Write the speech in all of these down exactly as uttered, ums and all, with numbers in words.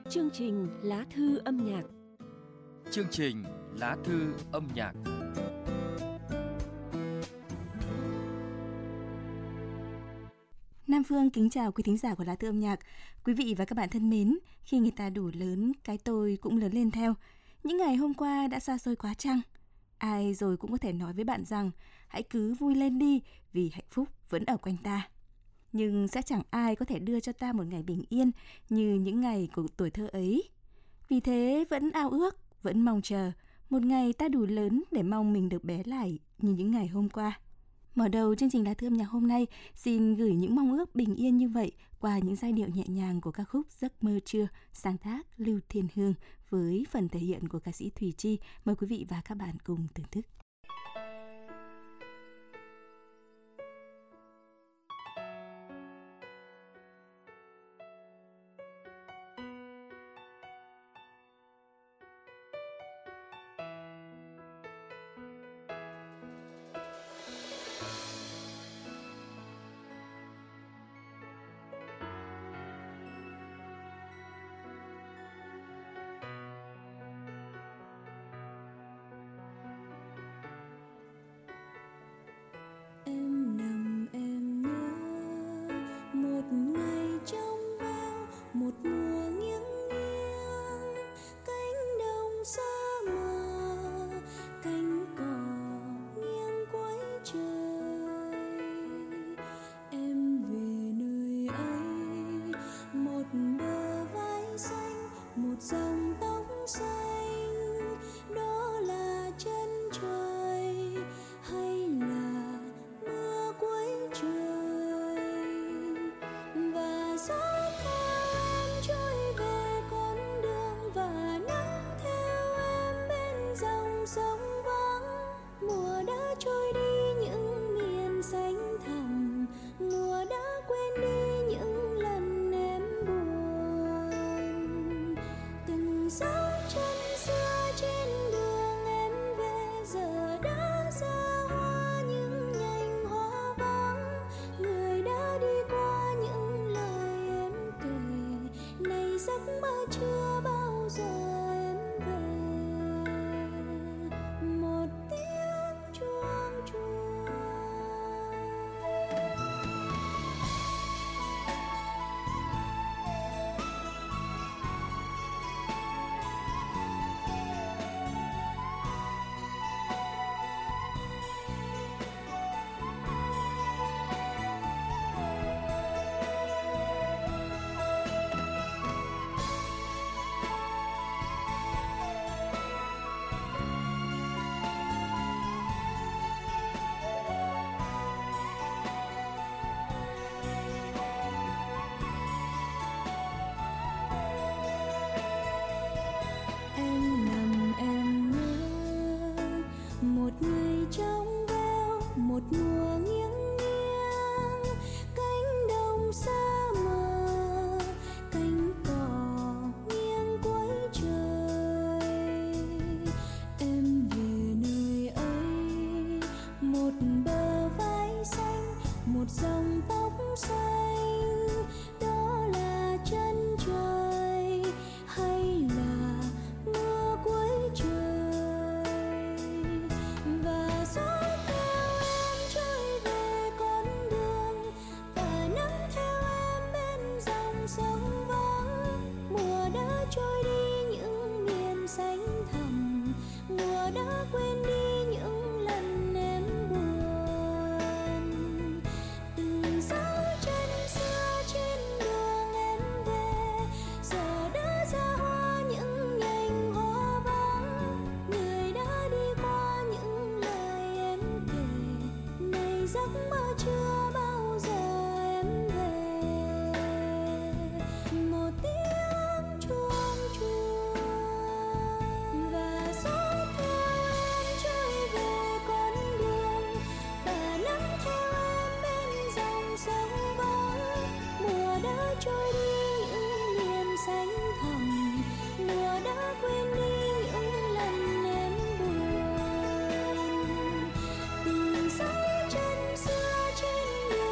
Chương trình Lá thư âm nhạc. Chương trình Lá thư âm nhạc. Nam Phương kính chào quý thính giả của Lá thư âm nhạc. Quý vị và các bạn thân mến, khi người ta đủ lớn, cái tôi cũng lớn lên theo. Những ngày hôm qua đã xa xôi quá chăng? Ai rồi cũng có thể nói với bạn rằng hãy cứ vui lên đi vì hạnh phúc vẫn ở quanh ta. Nhưng sẽ chẳng ai có thể đưa cho ta một ngày bình yên như những ngày của tuổi thơ ấy. Vì thế vẫn ao ước, vẫn mong chờ một ngày ta đủ lớn để mong mình được bé lại như những ngày hôm qua. Mở đầu chương trình Lá thư âm nhạc hôm nay, xin gửi những mong ước bình yên như vậy qua những giai điệu nhẹ nhàng của ca khúc Giấc mơ trưa, sáng tác Lưu Thiên Hương với phần thể hiện của ca sĩ Thùy Chi. Mời quý vị và các bạn cùng thưởng thức.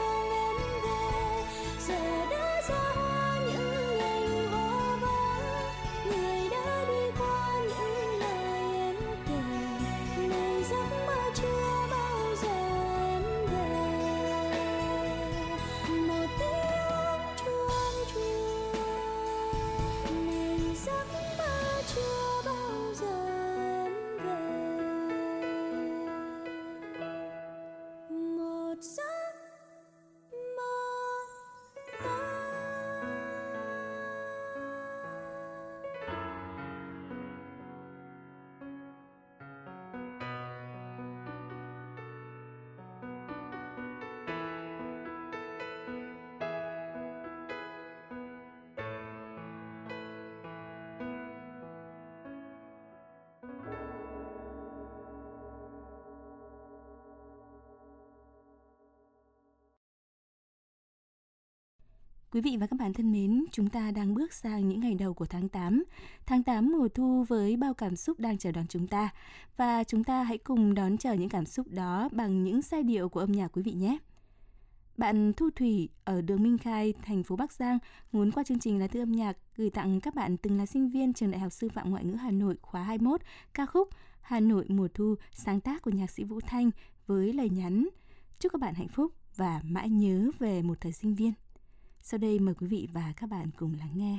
Giờ đã ra hoa những ngày hoa vàng. Quý vị và các bạn thân mến, chúng ta đang bước sang những ngày đầu của tháng tám. Tháng tám mùa thu với bao cảm xúc đang chờ đón chúng ta. Và chúng ta hãy cùng đón chờ những cảm xúc đó bằng những giai điệu của âm nhạc quý vị nhé. Bạn Thu Thủy ở đường Minh Khai, thành phố Bắc Giang muốn qua chương trình Lá Thư âm nhạc gửi tặng các bạn từng là sinh viên trường Đại học Sư phạm Ngoại ngữ Hà Nội khóa hai mươi mốt ca khúc Hà Nội mùa thu sáng tác của nhạc sĩ Vũ Thanh với lời nhắn: chúc các bạn hạnh phúc và mãi nhớ về một thời sinh viên. Sau đây mời quý vị và các bạn cùng lắng nghe.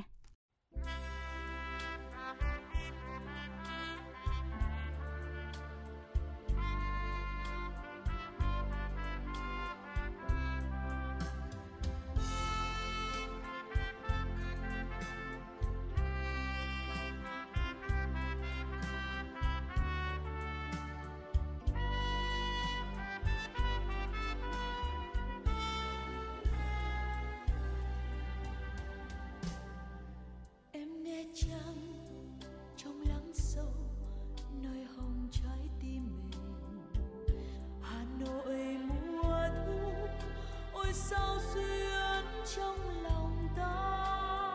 Trăng trong lắng sâu nơi hồng trái tim mình, Hà Nội mùa thu ôi sao duyên trong lòng ta,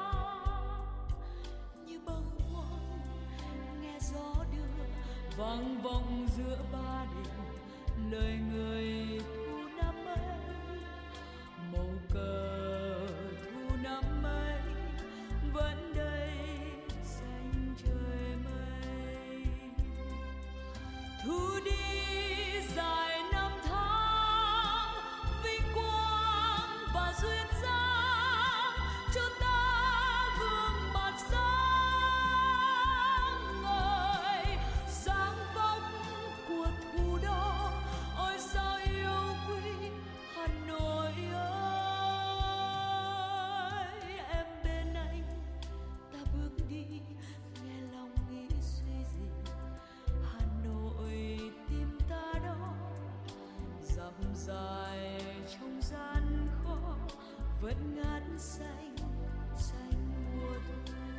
như bâng khuâng nghe gió đưa vang vọng giữa ba đình, lời người thu năm ấy màu cờ thu năm ấy vẫn đây xanh trời mây. Thu đi dài năm tháng vinh quang và duyên dáng cho ta gương mặt sáng ngời, sáng vóc của thủ đô ôi sao yêu quý Hà Nội ơi. Em bên anh ta bước đi nghe lòng nghĩ suy gì, Hà Nội tim ta đó dặm dài trong gian khó vẫn ngát xanh xanh mùa thu.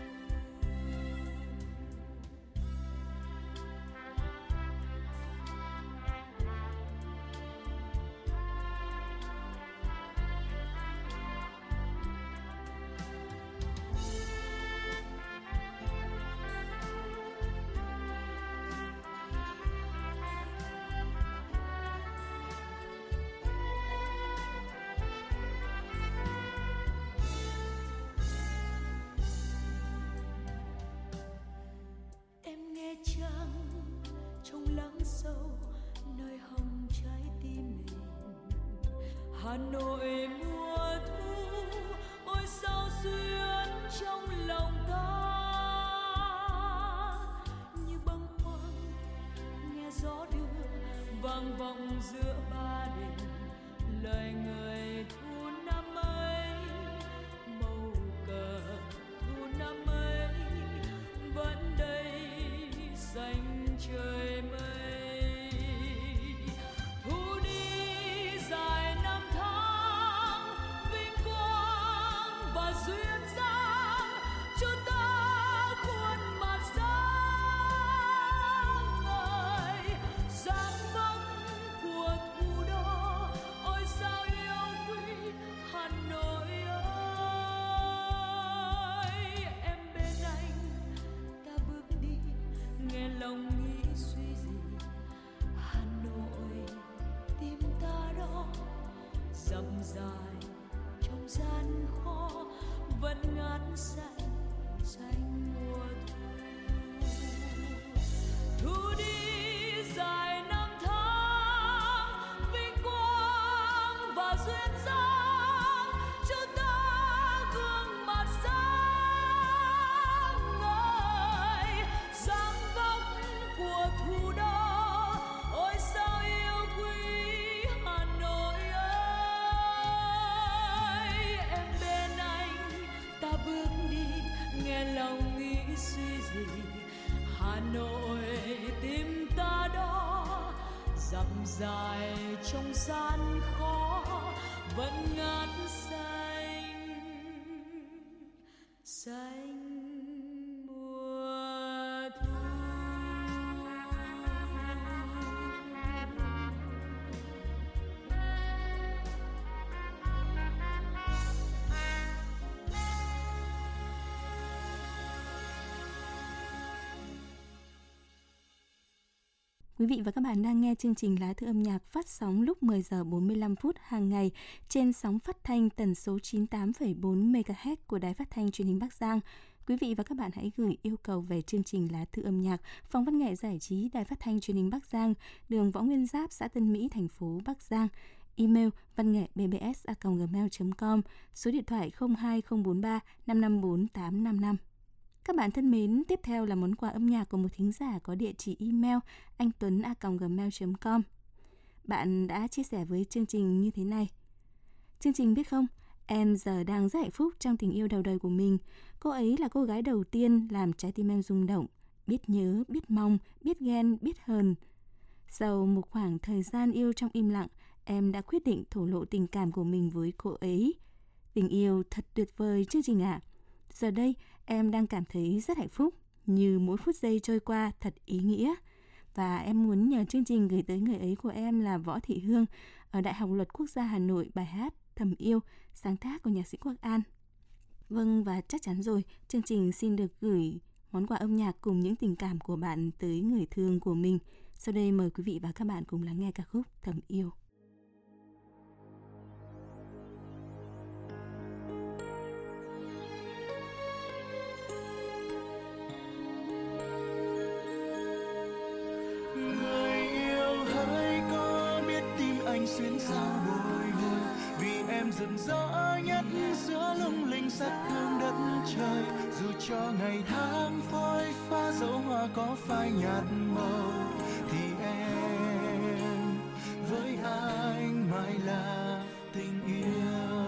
Em nghe trăng trong lắng sâu nơi hồng trái tim mình, Hà Nội mùa thu ôi sao duyên trong lòng ta, như bâng khuâng nghe gió đưa vang vọng giữa ba đình, lời người thu năm ấy màu cờ thu năm ấy vẫn đây xanh trời mây. Thu đi dài năm tháng vinh quang và duyên dáng cho ta khuôn mặt sáng ngời, sáng vóc của thủ đô ôi sao yêu quý Hà Nội ơi. Em bên anh ta bước đi nghe lòng nghĩ suy gì, Hà Nội tim ta đó dặm dài trong gian khó vẫn ngát xanh xanh mùa thu. Thu đi dài năm tháng vinh quang và duyên dáng cho ta gương mặt sáng ngời, sáng vóc của thủ đô ôi sao yêu quý Hà Nội ơi. Em bên anh ta bước đi nghe lòng nghĩ suy gì, Hà Nội tim ta đó dặm dài trong gian khó vẫn ngát xanh xanh mùa thu. Quý vị và các bạn đang nghe chương trình Lá Thư âm nhạc phát sóng lúc mười giờ bốn mươi lăm phút hàng ngày trên sóng phát thanh tần số chín mươi tám phẩy bốn mê ga héc của Đài Phát thanh Truyền hình Bắc Giang. Quý vị và các bạn hãy gửi yêu cầu về chương trình Lá Thư âm nhạc, Phòng văn nghệ giải trí Đài Phát thanh Truyền hình Bắc Giang, đường Võ Nguyên Giáp, xã Tân Mỹ, thành phố Bắc Giang. Email văn nghệ b b s a còng gmail chấm com, số điện thoại không hai không bốn ba năm năm bốn tám năm năm. Các bạn thân mến, tiếp theo là món quà âm nhạc của một thính giả có địa chỉ email anh tuấn a còng gmail chấm com. Bạn đã chia sẻ với chương trình như thế này: chương trình biết không, em giờ đang rất hạnh phúc trong tình yêu đầu đời của mình. Cô ấy là cô gái đầu tiên làm trái tim em rung động, biết nhớ, biết mong, biết ghen, biết hờn. Sau một khoảng thời gian yêu trong im lặng, em đã quyết định thổ lộ tình cảm của mình với cô ấy. Tình yêu thật tuyệt vời chương trình ạ. À. Giờ đây, em đang cảm thấy rất hạnh phúc, như mỗi phút giây trôi qua thật ý nghĩa. Và em muốn nhờ chương trình gửi tới người ấy của em là Võ Thị Hương ở Đại học Luật Quốc gia Hà Nội bài hát Thầm Yêu, sáng tác của nhạc sĩ Quốc An. Vâng, và chắc chắn rồi, chương trình xin được gửi món quà âm nhạc cùng những tình cảm của bạn tới người thương của mình. Sau đây mời quý vị và các bạn cùng lắng nghe ca khúc Thầm Yêu. Xuyên sao bồi hồi vì em rực rỡ nhất giữa lung linh sắc hương đất trời. Dù cho ngày tháng phôi pha dấu hoa có phai nhạt màu, thì em với anh mãi là tình yêu.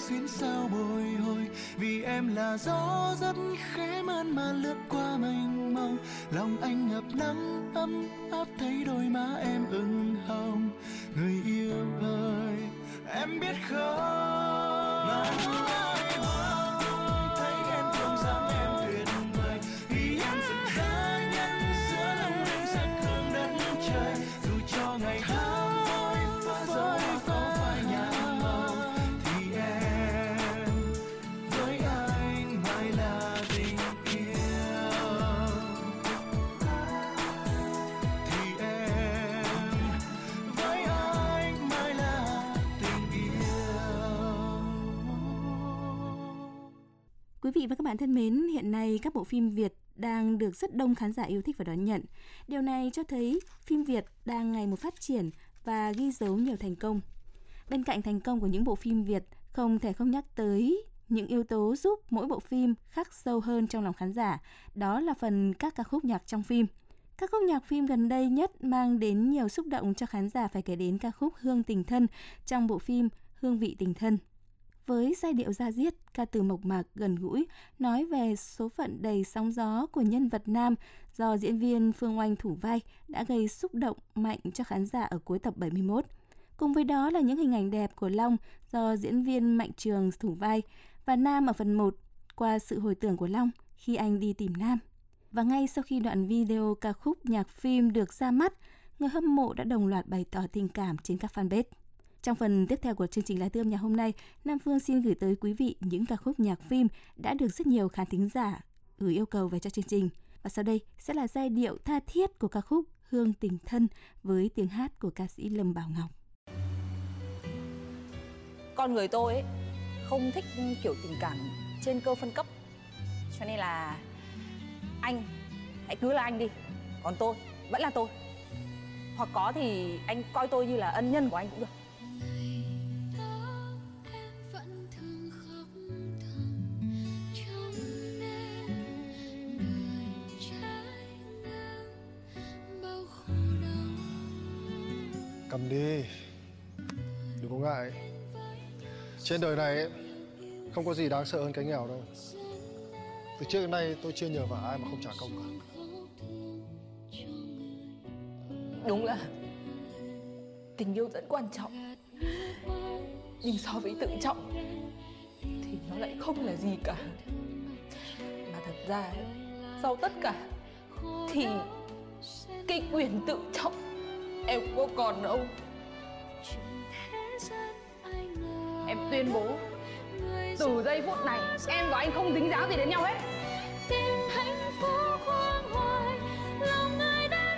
xuyến sao bồi hồi. Vì em là gió rất khẽ mơn man lướt qua mênh mông, lòng anh ngập nắng ấm áp thấy đôi má em ửng hồng. Người yêu ơi, em biết không, mà ai không thấy em thương dáng em tuyệt vời, vì em rực rỡ nhất giữa lung linh sắc hương đất trời. Dù cho ngày tháng phôi pha dẫu có phai nhạt màu, thì em với anh mãi là tình yêu. Thì em với anh mãi là tình yêu. Quý vị và các bạn thân mến, hiện nay các bộ phim Việt đang được rất đông khán giả yêu thích và đón nhận. Điều này cho thấy phim Việt đang ngày một phát triển và ghi dấu nhiều thành công. Bên cạnh thành công của những bộ phim Việt, không thể không nhắc tới những yếu tố giúp mỗi bộ phim khắc sâu hơn trong lòng khán giả, đó là phần các ca khúc nhạc trong phim. Các khúc nhạc phim gần đây nhất mang đến nhiều xúc động cho khán giả phải kể đến ca khúc Hương Tình Thân trong bộ phim Hương Vị Tình Thân. Với giai điệu da diết, ca từ mộc mạc gần gũi, nói về số phận đầy sóng gió của nhân vật nam do diễn viên Phương Oanh thủ vai đã gây xúc động mạnh cho khán giả ở cuối tập bảy mươi mốt. Cùng với đó là những hình ảnh đẹp của Long do diễn viên Mạnh Trường thủ vai và Nam ở phần một qua sự hồi tưởng của Long khi anh đi tìm Nam. Và ngay sau khi đoạn video ca khúc nhạc phim được ra mắt, người hâm mộ đã đồng loạt bày tỏ tình cảm trên các fanpage. Trong phần tiếp theo của chương trình Lá Thư Âm Nhạc hôm nay, Nam Phương xin gửi tới quý vị những ca khúc nhạc phim đã được rất nhiều khán thính giả gửi yêu cầu về cho chương trình. Và sau đây sẽ là giai điệu tha thiết của ca khúc Hương Tình Thân với tiếng hát của ca sĩ Lâm Bảo Ngọc. Con người tôi ấy không thích kiểu tình cảm trên cơ phân cấp, cho nên là anh hãy cứ là anh đi, còn tôi vẫn là tôi. Hoặc có thì anh coi tôi như là ân nhân của anh cũng được. Cầm đi, đừng có ngại. Trên đời này ấy, không có gì đáng sợ hơn cái nghèo đâu. Từ trước đến nay tôi chưa nhờ vào ai mà không trả công cả. Đúng là tình yêu rất quan trọng, nhưng so với tự trọng thì nó lại không là gì cả. Mà thật ra sau tất cả thì cái quyền tự trọng em không còn đâu. Em tuyên bố từ giây phút này em và anh không dính dáng gì đến nhau hết. Tìm hạnh phúc hoang hoài, lòng người đã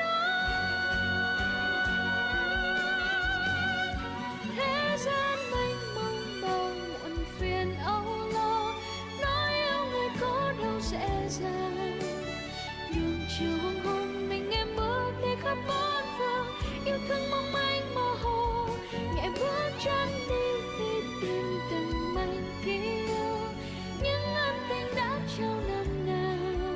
nói. Thế gian mênh mông bao muộn phiền âu lo, nói yêu người có đâu dễ dàng. Đường chiều hoàng hôn mình em bước đi khắp bốn phương, yêu thương mong manh mơ hồ, nhẹ bước chân đi đi tìm từng mảnh ký ức, những ân tình đã trao năm nào.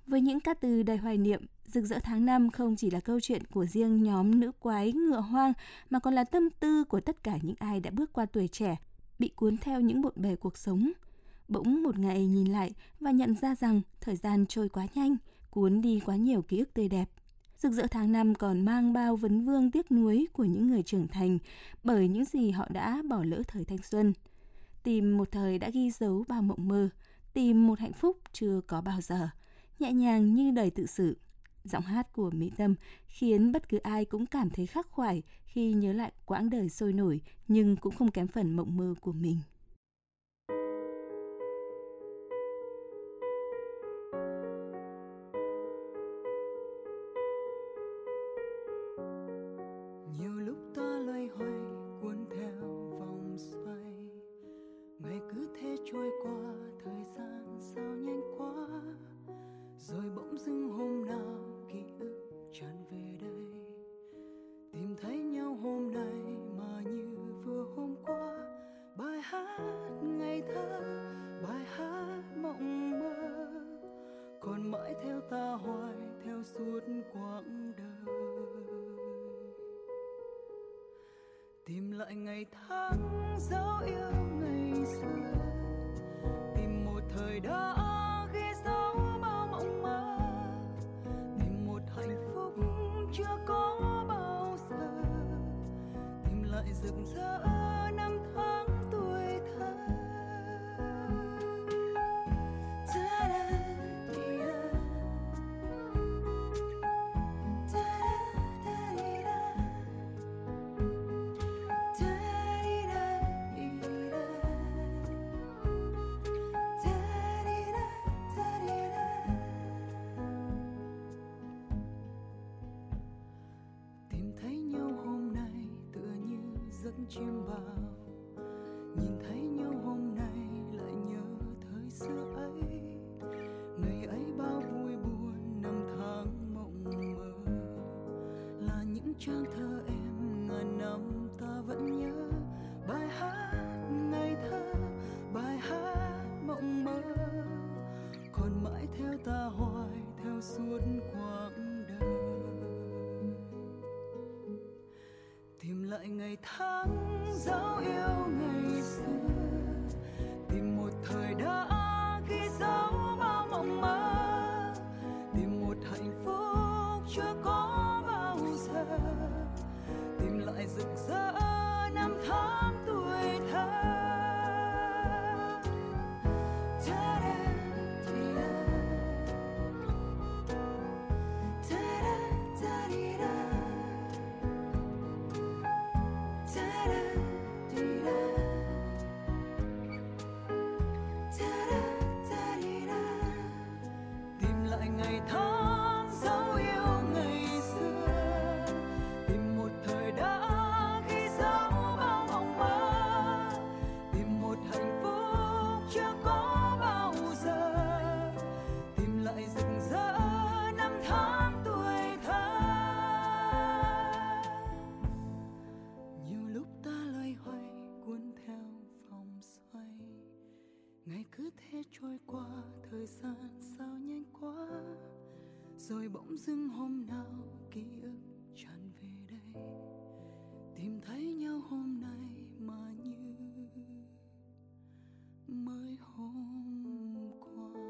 Với những ca từ đầy hoài niệm, Rực rỡ tháng năm không chỉ là câu chuyện của riêng nhóm nữ quái ngựa hoang mà còn là tâm tư của tất cả những ai đã bước qua tuổi trẻ, bị cuốn theo những bộn bề cuộc sống. Bỗng một ngày nhìn lại và nhận ra rằng thời gian trôi quá nhanh, cuốn đi quá nhiều ký ức tươi đẹp. Rực rỡ tháng năm còn mang bao vấn vương tiếc nuối của những người trưởng thành bởi những gì họ đã bỏ lỡ thời thanh xuân. Tìm một thời đã ghi dấu bao mộng mơ, tìm một hạnh phúc chưa có bao giờ, nhẹ nhàng như đầy tự sự. Giọng hát của Mỹ Tâm khiến bất cứ ai cũng cảm thấy khắc khoải khi nhớ lại quãng đời sôi nổi nhưng cũng không kém phần mộng mơ của mình. Nhiều lúc ta loay hoay cuốn theo vòng xoay, ngày cứ thế trôi qua, thời gian sao nhanh quá. Rồi bỗng dưng hôm nào ký ức tràn về đây, tìm thấy nhau hôm nay mà như vừa hôm qua. Bài hát ngày thơ, bài hát mộng mơ, còn mãi theo ta hoài, theo suốt quãng đời. Tìm lại ngày tháng dấu yêu ngày xưa, tìm một thời đã ghi dấu bao mộng mơ, tìm một hạnh phúc chưa có bao giờ, tìm lại rực rỡ năm tháng tuổi thơ. Chim bao nhìn thấy nhau hôm nay lại nhớ thời xưa ấy, ngày ấy bao vui buồn năm tháng mộng mơ, là những trang thơ em ngàn năm ta vẫn nhớ. Bài hát ngày thơ, bài hát mộng mơ, còn mãi theo ta hoài, theo suốt quãng đời. Tìm lại ngày tháng dấu yêu ngày xưa, tìm một thời đã ghi dấu bao mộng mơ, tìm một hạnh phúc chưa có bao giờ, tìm lại rực rỡ năm tháng tuổi thơ. Ngày cứ thế trôi qua, thời gian sao nhanh quá. Rồi bỗng dưng hôm nào ký ức tràn về đây, tìm thấy nhau hôm nay mà như mới hôm qua.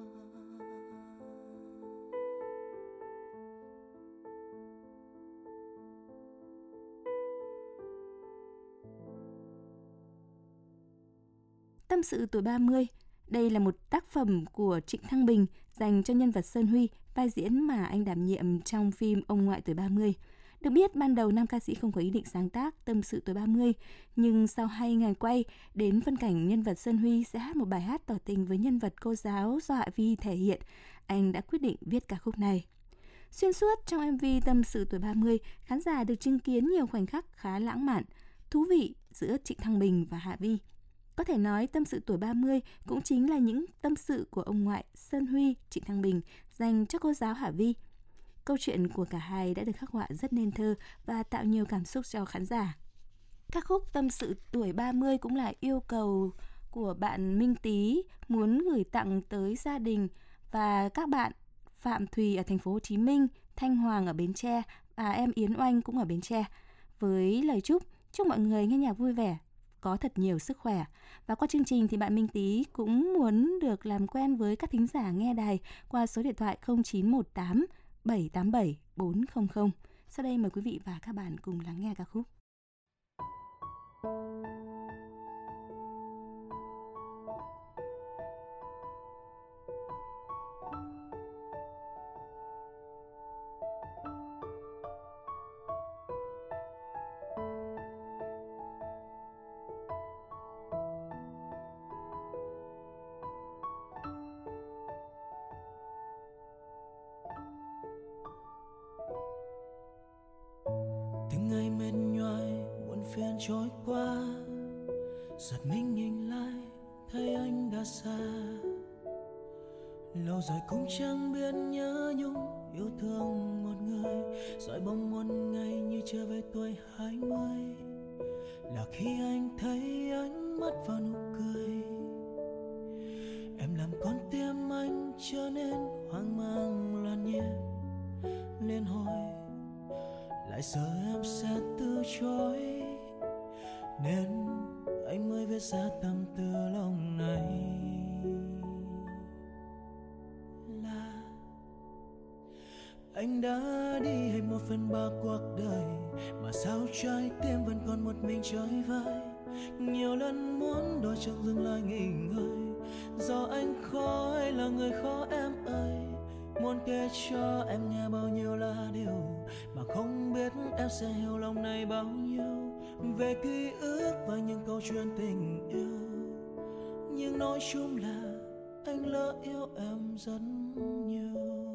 Tâm sự tuổi ba mươi. Đây là một tác phẩm của Trịnh Thăng Bình dành cho nhân vật Sơn Huy, vai diễn mà anh đảm nhiệm trong phim Ông ngoại tuổi ba mươi. Được biết, ban đầu nam ca sĩ không có ý định sáng tác Tâm sự tuổi ba mươi, nhưng sau hai ngày quay, đến phân cảnh nhân vật Sơn Huy sẽ hát một bài hát tỏ tình với nhân vật cô giáo do Hạ Vi thể hiện, anh đã quyết định viết ca khúc này. Xuyên suốt trong em vê Tâm sự tuổi ba mươi, khán giả được chứng kiến nhiều khoảnh khắc khá lãng mạn, thú vị giữa Trịnh Thăng Bình và Hạ Vi. Có thể nói Tâm sự tuổi ba mươi cũng chính là những tâm sự của ông ngoại Sơn Huy, Trịnh Thăng Bình dành cho cô giáo Hạ Vi. Câu chuyện của cả hai đã được khắc họa rất nên thơ và tạo nhiều cảm xúc cho khán giả. Ca khúc Tâm sự tuổi ba mươi cũng là yêu cầu của bạn Minh Tý muốn gửi tặng tới gia đình và các bạn Phạm Thùy ở thành phố Hồ Chí Minh, Thanh Hoàng ở Bến Tre và em Yến Oanh cũng ở Bến Tre. Với lời chúc, chúc mọi người nghe nhạc vui vẻ, có thật nhiều sức khỏe. Và qua chương trình thì bạn Minh Tý cũng muốn được làm quen với các thính giả nghe đài qua số điện thoại không chín một tám bảy tám bảy bốn không không. Sau đây mời quý vị và các bạn cùng lắng nghe ca khúc. Ngày mệt nhoài muộn phiền trôi qua, giật mình nhìn lại thấy anh đã xa. Lâu rồi cũng chẳng biết nhớ nhung yêu thương một người, rồi bỗng một ngày như trở về tuổi hai mươi, là khi anh thấy ánh mắt vào nụ cười. Em làm con tim anh trở nên hoang mang loạn nhịp, nên hỏi lại sợ em sẽ từ chối, nên anh mới viết ra tâm tư lòng này. Là anh đã đi hết một phần ba cuộc đời, mà sao trái tim vẫn còn một mình chơi vơi. Nhiều lần muốn đôi chân dừng lại nghỉ ngơi, do anh khó hay là người khó em ơi. Muốn kể cho em nghe bao nhiêu là điều mà không biết em sẽ hiểu lòng này bao nhiêu, về ký ức và những câu chuyện tình yêu. Nhưng nói chung là anh lỡ yêu em rất nhiều.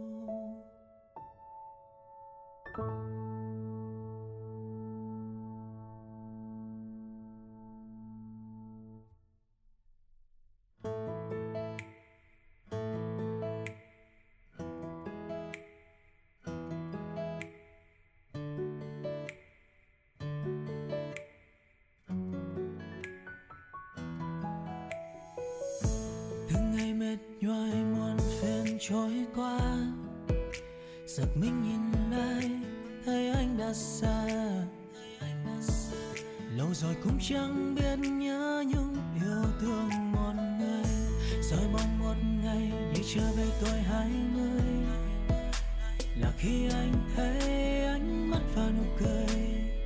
Nhoài muôn phiền trôi qua, giật mình nhìn lại thấy anh đã xa. Lâu rồi cũng chẳng biết nhớ nhung yêu thương một người, rồi bỗng một ngày như trở về tuổi hai mươi, là khi anh thấy ánh mắt và nụ cười.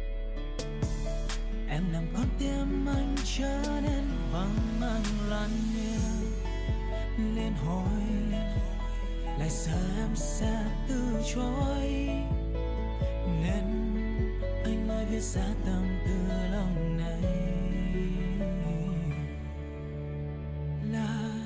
Em làm con tim anh trở nên hoang mang loạn nhịp, nên hỏi lại sợ em sẽ từ chối, nên anh mới viết ra tâm tư lòng này. Là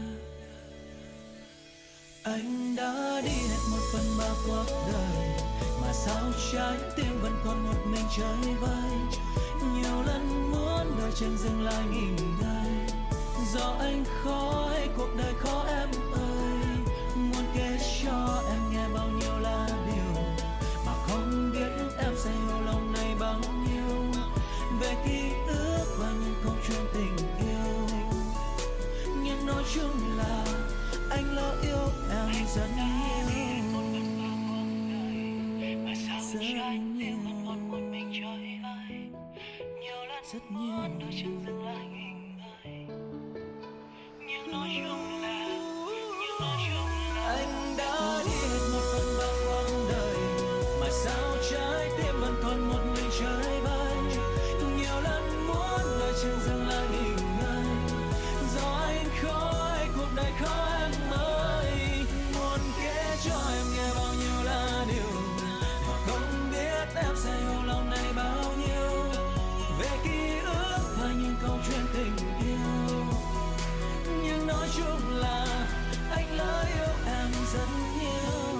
anh đã đi hết một phần ba cuộc đời, mà sao trái tim vẫn còn một mình chơi vơi. Nhiều lần muốn đôi chân dừng lại nghỉ ngơi, do anh khó hay cuộc đời khó em ơi. Muốn kể cho em nghe bao nhiêu là điều mà không biết em sẽ hiểu lòng này bao nhiêu, về ký ức và những câu chuyện tình yêu. Nhưng nói chung là anh lỡ yêu em rất nhiều, rất nhiều, rất nhiều. Anh đã đi hết một phần ba quãng đời, mà sao trái tim vẫn còn một mình chơi vơi. Nhiều lần muốn đôi chân dừng lại nghỉ ngơi, do anh khó hay cuộc đời khó em ơi. Muốn kể cho em nghe bao nhiêu là điều mà không biết em sẽ hiểu lòng này bao nhiêu, về ký ức và những câu chuyện tình yêu. Nhưng nói chung là anh lỡ yêu em rất nhiều.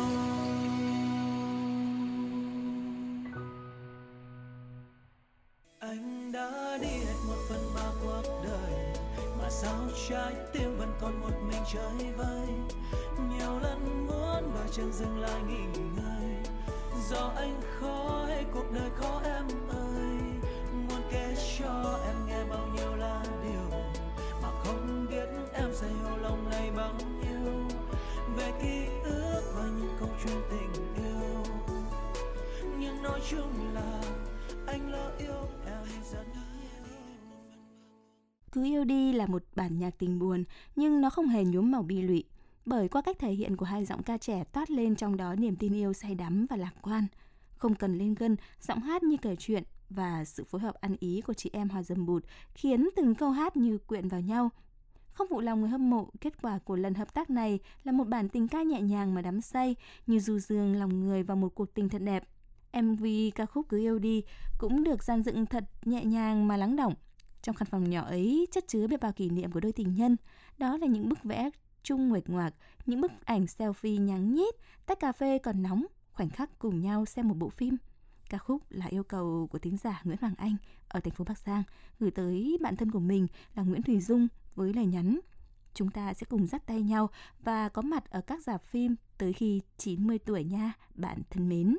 Anh đã đi hết một phần ba cuộc đời, mà sao trái tim vẫn còn một mình chơi vơi. Nhiều lần muốn đôi chân dừng lại nghỉ ngơi, do anh khó hay cuộc đời khó em ơi. Muốn kể cho em nghe bao nhiêu là điều mà không biết em sẽ hiểu lòng này bao nhiêu, về ký ức và những câu chuyện tình yêu, nhưng nói chung là anh lỡ yêu em rất nhiều. Cứ yêu đi là một bản nhạc tình buồn, nhưng nó không hề nhuốm màu bi lụy, bởi qua cách thể hiện của hai giọng ca trẻ toát lên trong đó niềm tin yêu say đắm và lạc quan. Không cần lên gân, giọng hát như kể chuyện và sự phối hợp ăn ý của chị em Hòa Dầm Bụt khiến từng câu hát như quyện vào nhau. Không phụ lòng người hâm mộ, kết quả của lần hợp tác này là một bản tình ca nhẹ nhàng mà đắm say, như du dương lòng người vào một cuộc tình thật đẹp. em vê ca khúc Cứ yêu đi cũng được dàn dựng thật nhẹ nhàng mà lắng đọng. Trong căn phòng nhỏ ấy chất chứa biết bao kỷ niệm của đôi tình nhân. Đó là những bức vẽ chung nguệch ngoạc, những bức ảnh selfie nhắng nhít, tách cà phê còn nóng, khoảnh khắc cùng nhau xem một bộ phim. Ca khúc là yêu cầu của thính giả Nguyễn Hoàng Anh ở thành phố Bắc Giang gửi tới bạn thân của mình là Nguyễn Thùy Dung với lời nhắn: chúng ta sẽ cùng dắt tay nhau và có mặt ở các rạp phim tới khi chín mươi tuổi nha, bạn thân mến.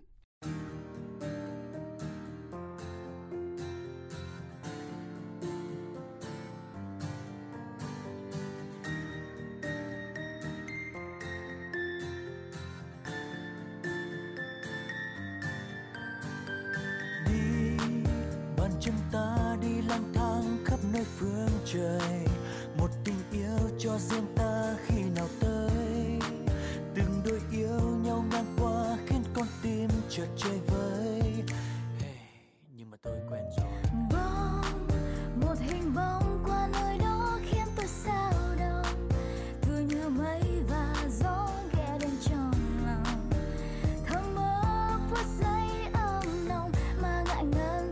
Chân ta đi lang thang khắp nơi phương trời, một tình yêu cho riêng ta khi nào tới. Từng đôi yêu nhau ngang qua khiến con tim chợt chơi vơi. Hey, nhưng mà tôi quen rồi. Bóng, một hình bóng qua nơi đó khiến tôi sao động, cứ như mây và gió ghé đến trong lòng. Thầm mơ phút giây ấm nồng mà ngại ngần.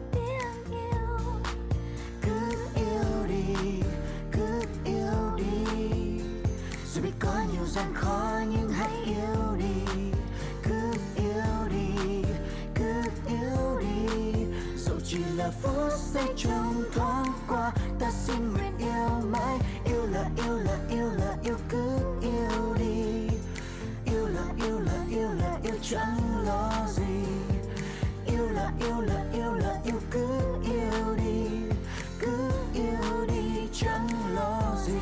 Có nhiều gian khó nhưng hãy yêu đi, cứ yêu đi, cứ yêu đi. Dẫu chỉ là phút giây trong thoáng qua, ta xin nguyện yêu mãi. Yêu là yêu là yêu là yêu, cứ yêu đi. Yêu là yêu là yêu là yêu chẳng lo gì. Yêu là yêu là yêu là yêu, cứ yêu đi, cứ yêu đi chẳng lo gì.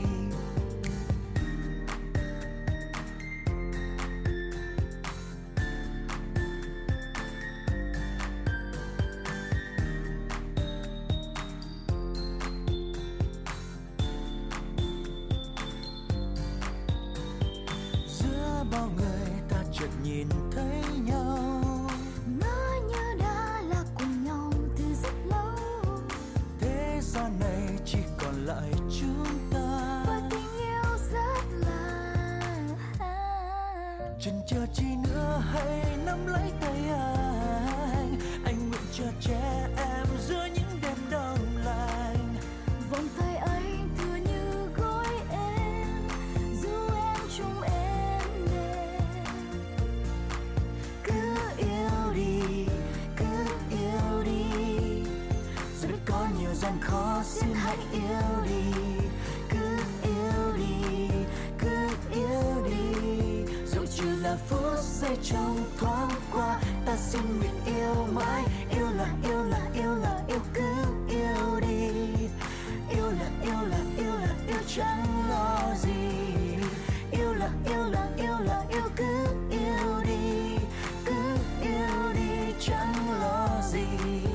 Bao người ta chợt nhìn thấy nhau, ngỡ như đã là cùng nhau từ rất lâu. Thế gian này chỉ còn lại chúng ta, và tình yêu rất là chần chờ chi nữa, hãy nắm lấy tay anh. Anh nguyện chờ che em giữa những đêm đông lạnh. Vòng tay anh tựa như gối em, dù em chung em. Gian khó xin hãy yêu đi, cứ yêu đi, cứ yêu đi. Dẫu chỉ là phút giây trong thoáng qua, ta xin nguyện yêu mãi. Yêu là yêu là yêu là yêu, cứ yêu đi. Yêu là yêu là yêu là yêu chẳng lo gì. Yêu là yêu là yêu là yêu, cứ yêu đi, cứ yêu đi chẳng lo gì.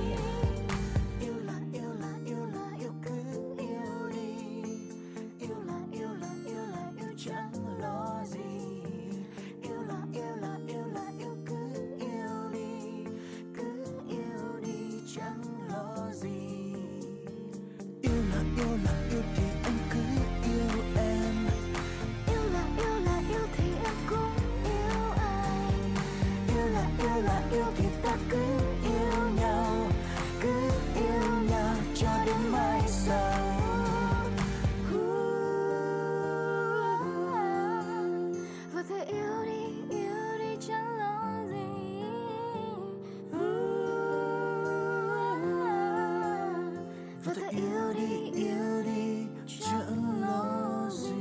Yêu là yêu thì anh cứ yêu em. Yêu là yêu là yêu thì em cũng yêu anh. Yêu là yêu là yêu thì ta cứ yêu nhau, cứ yêu nhau cho đến mai sau. Và thôi yêu đi, yêu đi chẳng lo gì. Và thôi yêu đi, yêu đi chẳng lo gì.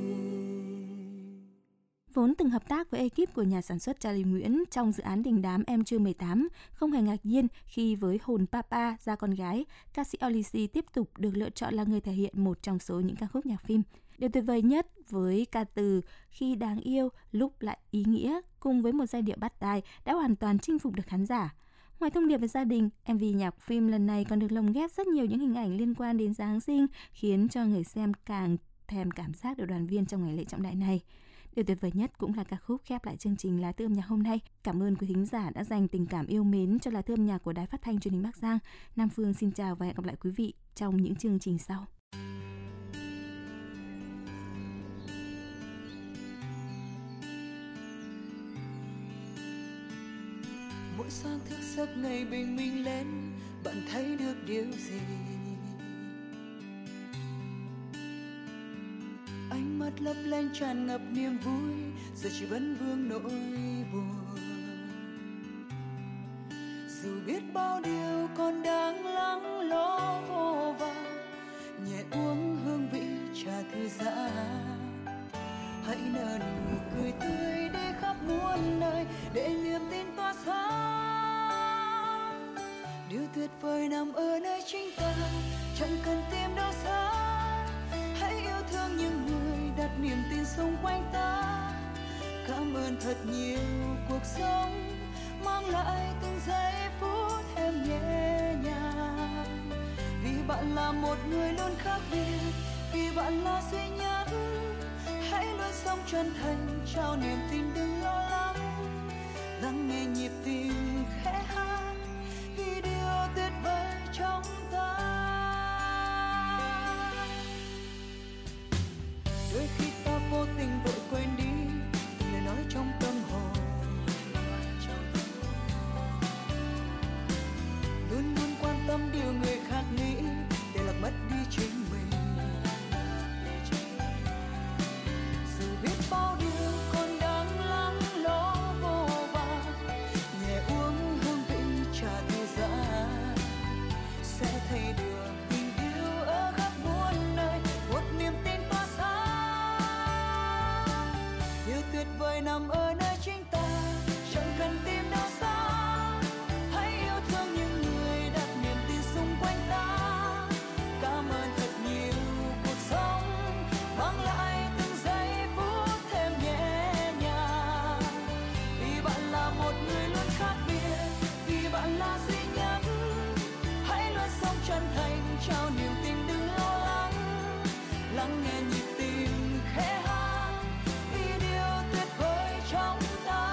Vốn từng hợp tác với ekip của nhà sản xuất Charlie Nguyễn trong dự án đình đám Em Chưa mười tám, không hề ngạc nhiên khi với Hồn Papa ra con gái, ca sĩ Olysee tiếp tục được lựa chọn là người thể hiện một trong số những ca khúc nhạc phim. Điều tuyệt vời nhất với ca từ khi đáng yêu lúc lại ý nghĩa cùng với một giai điệu bắt tai đã hoàn toàn chinh phục được khán giả. Ngoài thông điệp về gia đình, em vê nhạc phim lần này còn được lồng ghép rất nhiều những hình ảnh liên quan đến Giáng sinh, khiến cho người xem càng thèm cảm giác được đoàn viên trong ngày lễ trọng đại này. Điều tuyệt vời nhất cũng là ca khúc khép lại chương trình Lá Thư Âm Nhạc hôm nay. Cảm ơn quý thính giả đã dành tình cảm yêu mến cho Lá Thư Âm Nhạc của Đài Phát thanh Truyền hình Bắc Giang. Nam Phương xin chào và hẹn gặp lại quý vị trong những chương trình sau. Mỗi sáng thức giấc ngày bình minh lên, bạn thấy được điều gì? Ánh mắt lấp lánh tràn ngập niềm vui, giờ chỉ vẫn vương nỗi buồn. Dù biết bao điều còn đang lắng lo vô vọng, nhẹ uống hương vị trà thư giãn. Hãy nở nụ cười tươi đi khắp muôn nơi, để niềm tin tỏa sáng. Điều tuyệt vời nằm ở nơi chính ta, chẳng cần tìm đâu xa. Hãy yêu thương những người đặt niềm tin xung quanh ta. Cảm ơn thật nhiều cuộc sống mang lại từng giây phút em nhẹ nhàng. Vì bạn là một người luôn khác biệt, vì bạn là duy nhất. Hãy luôn sống chân thành, trao niềm tin đừng lo lắng. Lắng nghe nhịp tim khẽ hát, vì điều tuyệt vời trong ta. Đôi khi ta vô tình vội quên đi từng lời nói trong tâm hồn. Luôn luôn quan tâm điều người khác nghĩ, để lạc mất đi chính mình. Dù biết bao điều còn đang lắng lo vô vàn, nhẹ uống hương vị trà thư giãn. Sẽ thấy được tình yêu ở khắp muôn nơi, một niềm tin tỏa sáng. Điều tuyệt vời nằm ở nơi chính ta, chẳng cần tìm đâu xa. Hãy yêu thương những người đặt niềm tin xung quanh ta. Cảm ơn thật nhiều cuộc sống mang lại từng giây phút thêm nhẹ nhàng. Vì bạn là một người luôn khác biệt, vì bạn là duy nhất. Hãy luôn sống chân thành, trao niềm tin đừng lo lắng. Lắng nghe nhịp tim khẽ hát, vì điều tuyệt vời trong ta.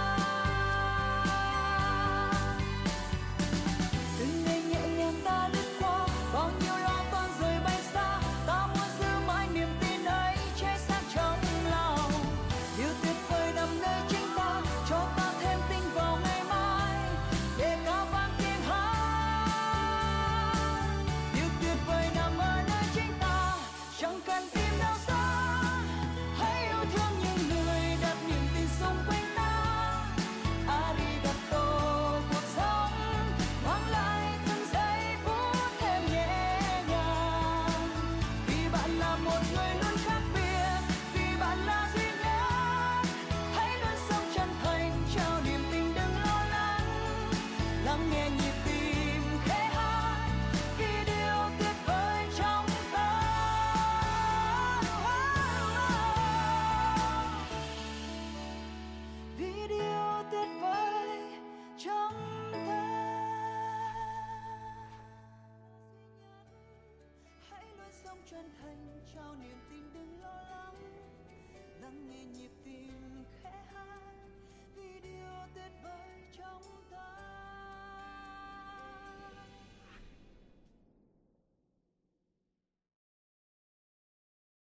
Từng ngày nhẹ nhàng ta lướt qua, bao nhiêu lo toan rồi bay xa. Ta muốn giữ mãi niềm tin ấy cháy sáng trong lòng. Điều tuyệt vời nằm nơi chính ta, cho ta thêm tin vào ngày mai, để cao vang tiếng hát. Điều tuyệt vời nằm ở nơi chính ta, chẳng cần tìm đâu xa. Hãy yêu thương những người đặt niềm tin xung quanh ta. Arigato cuộc sống mang lại từng giây phút thêm nhẹ nhàng. Vì bạn là một người luôn khác biệt, vì bạn là duy nhất. Hãy luôn sống chân thành, trao niềm tin đừng lo lắng. Lắng nghe nhịp tim khẽ hát, vì điều tuyệt vời trong ta. Vì điều tuyệt vời trong ta. Hãy luôn sống chân thành, trao niềm tin đừng lo lắng. Lắng nghe